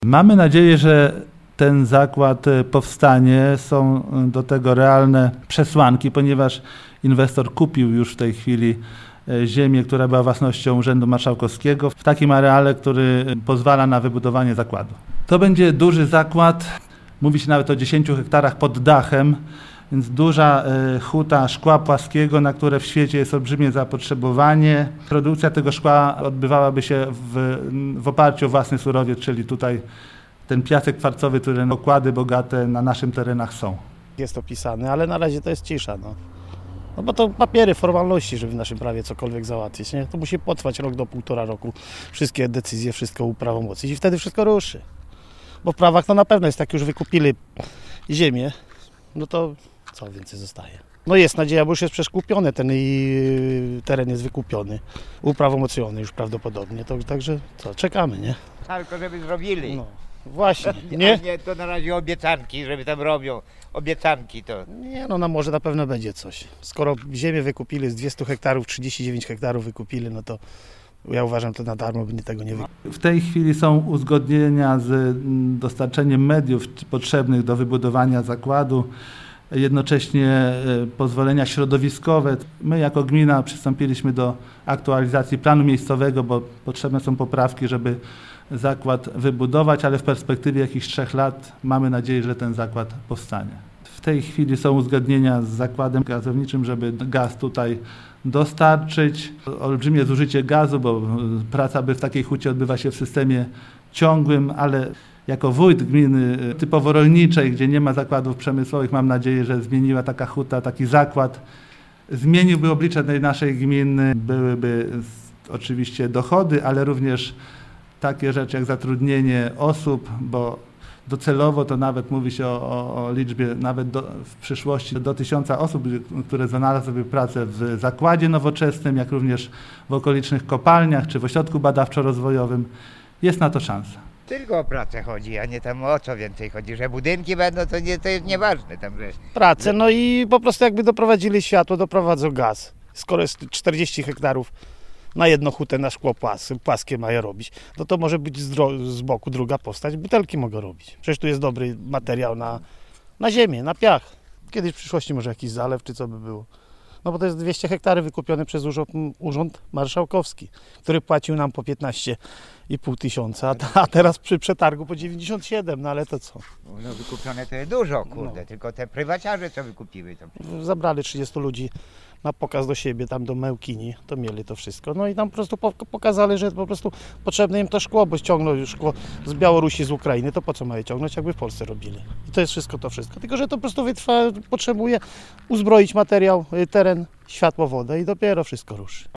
Mamy nadzieję, że ten zakład powstanie. Są do tego realne przesłanki, ponieważ inwestor kupił już w tej chwili ziemię, która była własnością Urzędu Marszałkowskiego, w takim areale, który pozwala na wybudowanie zakładu. To będzie duży zakład, mówi się nawet o 10 hektarach pod dachem, więc duża huta szkła płaskiego, na które w świecie jest olbrzymie zapotrzebowanie. Produkcja tego szkła odbywałaby się w oparciu o własny surowiec, czyli tutaj ten piasek kwarcowy, który okłady bogate na naszych terenach są. Jest opisane, ale na razie to jest cisza. No bo to papiery, formalności, żeby w naszym prawie cokolwiek załatwić. Nie? To musi potrwać rok do 1,5 roku. Wszystkie decyzje, wszystko uprawomocnić i wtedy wszystko ruszy. Bo w prawach to na pewno jest tak, już wykupili ziemię, no to co więcej zostaje. No jest nadzieja, bo już jest przecież kupiony, ten teren jest wykupiony, uprawomocniony już prawdopodobnie, także co, czekamy, nie? Tylko żeby zrobili. No, właśnie, Nie? A nie to na razie obiecanki, żeby tam robią. Obiecanki to. Nie, no może na pewno będzie coś. Skoro ziemię wykupili z 200 hektarów, 39 hektarów wykupili, no to ja uważam, to na darmo by tego nie wykupili. W tej chwili są uzgodnienia z dostarczeniem mediów potrzebnych do wybudowania zakładu. Jednocześnie pozwolenia środowiskowe. My jako gmina przystąpiliśmy do aktualizacji planu miejscowego, bo potrzebne są poprawki, żeby zakład wybudować, ale w perspektywie jakichś 3 lat mamy nadzieję, że ten zakład powstanie. W tej chwili są uzgodnienia z zakładem gazowniczym, żeby gaz tutaj dostarczyć. Olbrzymie zużycie gazu, bo praca by w takiej hucie odbywa się w systemie ciągłym, ale jako wójt gminy typowo rolniczej, gdzie nie ma zakładów przemysłowych, mam nadzieję, że zmieniła taka huta, taki zakład, zmieniłby oblicze tej naszej gminy. Byłyby oczywiście dochody, ale również takie rzeczy jak zatrudnienie osób, bo docelowo to nawet mówi się o liczbie nawet w przyszłości do 1000 osób, które znalazłyby pracę w zakładzie nowoczesnym, jak również w okolicznych kopalniach czy w ośrodku badawczo-rozwojowym. Jest na to szansa. Tylko o pracę chodzi, a nie tam o co więcej chodzi, że budynki będą, to jest nieważne tam, że... Pracę, no i po prostu jakby doprowadzili światło, doprowadzą gaz. Skoro jest 40 hektarów na jedną hutę na szkło płaskie mają robić, no to może być z boku druga postać, butelki mogą robić. Przecież tu jest dobry materiał na ziemię, na piach. Kiedyś w przyszłości może jakiś zalew, czy co by było. No bo to jest 200 hektarów wykupione przez Urząd Marszałkowski, który płacił nam po 15,5 tysiąca, a teraz przy przetargu po 97, no ale to co? No wykupione to jest dużo, kurde, tylko te prywaciarze co wykupiły to. Zabrali 30 ludzi na pokaz do siebie, tam do Mełkini, to mieli to wszystko. No i tam po prostu pokazali, że po prostu potrzebne im to szkło, bo ściągną już szkło z Białorusi, z Ukrainy, to po co mają ciągnąć, jakby w Polsce robili. I to jest wszystko. Tylko że to po prostu potrzebuje uzbroić materiał, teren, światło, wodę i dopiero wszystko ruszy.